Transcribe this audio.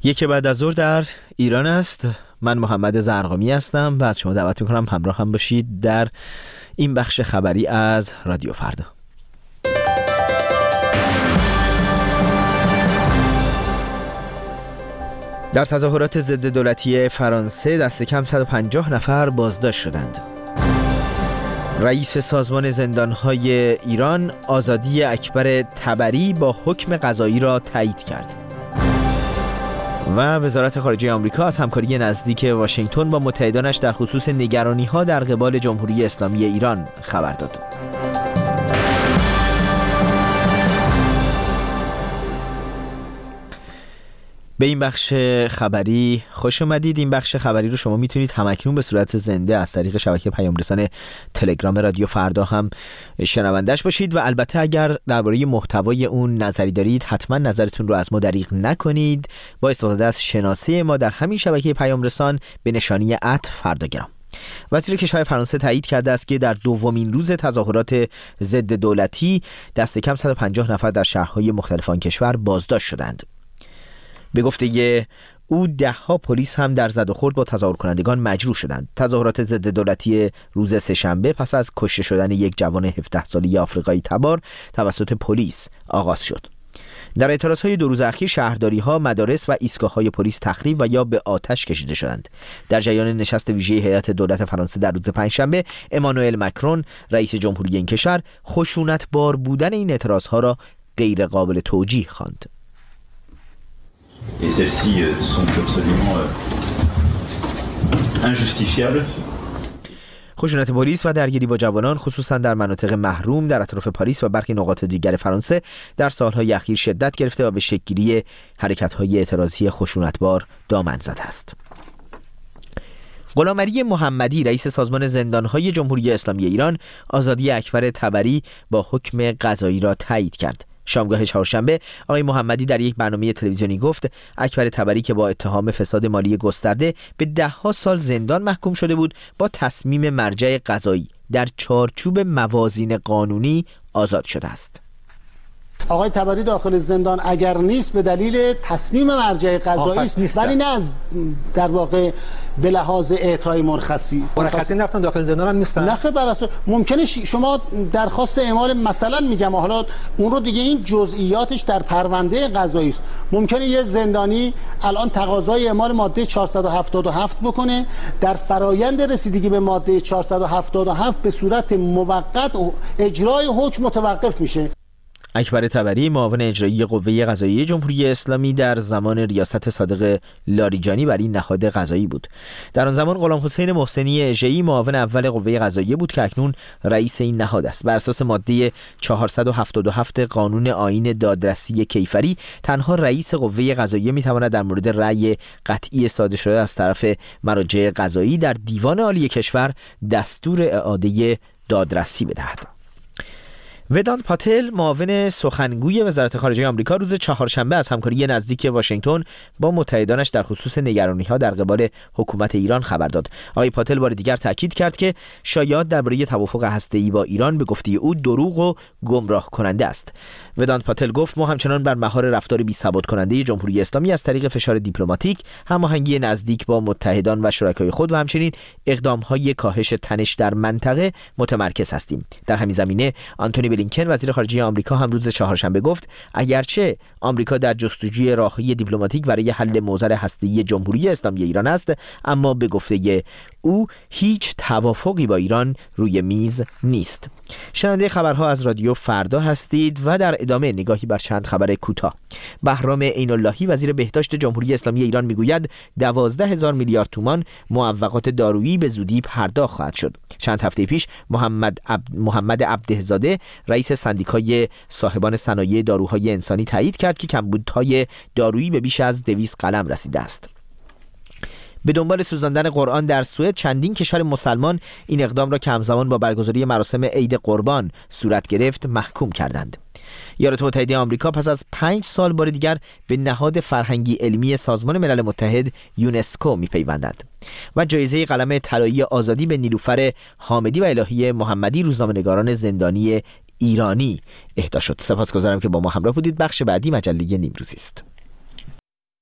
یک بعد از ظهر در ایران است. من محمد زرقامی هستم و از شما دعوت میکنم همراه هم باشید در این بخش خبری از رادیو فردا. در تظاهرات ضد دولتی فرانسه دست کم 150 نفر بازداشت شدند. رئیس سازمان زندانهای ایران آزادی اکبر طبری با حکم قضایی را تایید کرد. و وزارت خارجه آمریکا از همکاری نزدیک واشنگتن با متحدانش در خصوص نگرانی‌ها در قبال جمهوری اسلامی ایران خبر داد. به این بخش خبری خوش اومدید. این بخش خبری رو شما میتونید همکنون به صورت زنده از طریق شبکه پیام‌رسان تلگرام رادیو فردا هم شنوندش باشید و البته اگر درباره محتوای اون نظری دارید حتما نظرتون رو از ما دریغ نکنید با استفاده از شناسه ما در همین شبکه پیام‌رسان به نشانی @فرداگرام. وزیر کشور فرانسه تایید کرده است که در دومین روز تظاهرات ضد دولتی دست کم 150 نفر در شهرهای مختلف آن کشور بازداشت شدند. به گفته او ده‌ها پلیس هم در زد و خورد با تظاهر کنندگان مجروح شدند. تظاهرات ضد دولتی روز سه‌شنبه پس از کشته شدن یک جوان 17 ساله آفریقایی تبار توسط پلیس آغاز شد. در اعتراضهای 2 روز اخیر شهرداری‌ها، مدارس و ایستگاه‌های پلیس تخریب و یا به آتش کشیده شدند. در جریان نشست ویژه هیئت دولت فرانسه در روز پنجشنبه، امانوئل مکرون رئیس جمهوری این کشور خشونت‌بار بودن این اعتراض‌ها را غیر قابل توجیه خواند. Et celles-ci sont absolument injustifiables. خشونت پلیس و درگیری با جوانان خصوصا در مناطق محروم در اطراف پاریس و برخی نقاط دیگر فرانسه در سالهای اخیر شدت گرفته و به شکل‌گیری حرکت‌های اعتراضی خشونتبار دامن زده است. غلامعلی محمدی رئیس سازمان زندانهای جمهوری اسلامی ایران آزادی اکبر طبری با حکم قضایی را تایید کرد. شامگاه چهارشنبه آقای محمدی در یک برنامه تلویزیونی گفت اکبر طبری که با اتهام فساد مالی گسترده به 10 سال زندان محکوم شده بود با تصمیم مرجع قضایی در چارچوب موازین قانونی آزاد شده است. آقای طبری داخل زندان اگر نیست به دلیل تصمیم مرجع قضایی است، ولی نه از در واقع به لحاظ اعطای مرخصی رفتن داخل زندان هم نیستن. نه خب ممکنه شما درخواست اعمال مثلا میگم حالا اون رو دیگه این جزئیاتش در پرونده قضایی است. ممکنه یه زندانی الان تقاضای اعمال ماده 477 بکنه، در فرایند رسیدگی به ماده 477 به صورت موقت اجرای حکم متوقف میشه. اکبر طبری معاون اجرایی قوه قضاییه جمهوری اسلامی در زمان ریاست صادق لاریجانی بر این نهاد قضایی بود. در آن زمان غلام حسین محسنی اژه‌ای معاون اول قوه قضاییه بود که اکنون رئیس این نهاد است. بر اساس ماده 477 قانون آیین دادرسی کیفری تنها رئیس قوه قضاییه میتواند در مورد رأی قطعی صادر شده از طرف مراجع قضایی در دیوان عالی کشور دستور اعاده دادرسی بدهد. ودانت پاتل معاون سخنگوی وزارت خارجه آمریکا روز چهارشنبه از همکاری نزدیک واشنگتن با متحدانش در خصوص نگرانی‌ها در قبال حکومت ایران خبر داد. آقای پاتل بار دیگر تاکید کرد که شایعات درباره توافق هسته‌ای با ایران به گفته او دروغ و گمراه کننده است. ودانت پاتل گفت ما همچنان بر مهار رفتار بی‌ثبات کننده جمهوری اسلامی از طریق فشار دیپلماتیک، هماهنگی نزدیک با متحدان و شرکای خود و همچنین اقدام‌های کاهش تنش در منطقه متمرکز هستیم. در همین زمینه آنتونی بلینکن وزیر خارجه آمریکا هم روز چهارشنبه گفت اگرچه آمریکا در جستجوی راههای دیپلماتیک برای حل موضوع هسته‌ای جمهوری اسلامی ایران است، اما به گفته او هیچ توافقی با ایران روی میز نیست. شنونده خبرها از رادیو فردا هستید و در ادامه نگاهی بر چند خبر کوتاه. بهرام عین اللهی وزیر بهداشت جمهوری اسلامی ایران میگوید 12,000 میلیارد تومان معوقات دارویی به زودی پرداخت خواهد شد. چند هفته پیش محمد عبدهزاده رئیس سندیکای صاحبان صنایع داروهای انسانی تایید کرد که کمبودهای دارویی به بیش از 200 قلم رسیده است. به دنبال سوزاندن قرآن در سوئد چندین کشور مسلمان این اقدام را که همزمان با برگزاری مراسم عید قربان صورت گرفت محکوم کردند. ایالات متحده آمریکا پس از 5 سال بار دیگر به نهاد فرهنگی علمی سازمان ملل متحد یونسکو می‌پیوندد و جایزه قلم طلایی آزادی به نیلوفر حامدی و الهی محمدی روزنامه‌نگاران زندانی ایرانی اهدا شد. سپاسگزارم که با ما همراه بودید. بخش بعدی مجله نیمروزی است.